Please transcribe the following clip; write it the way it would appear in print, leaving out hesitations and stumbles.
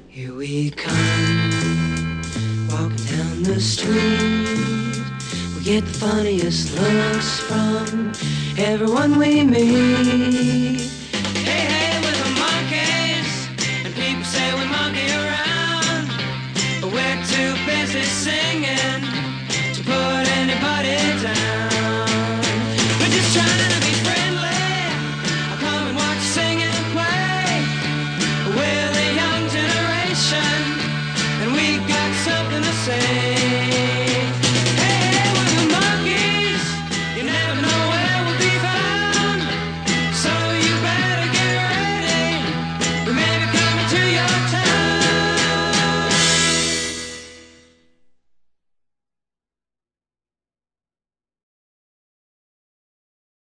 Here we come, walking down the street. We get the funniest looks from everyone we meet.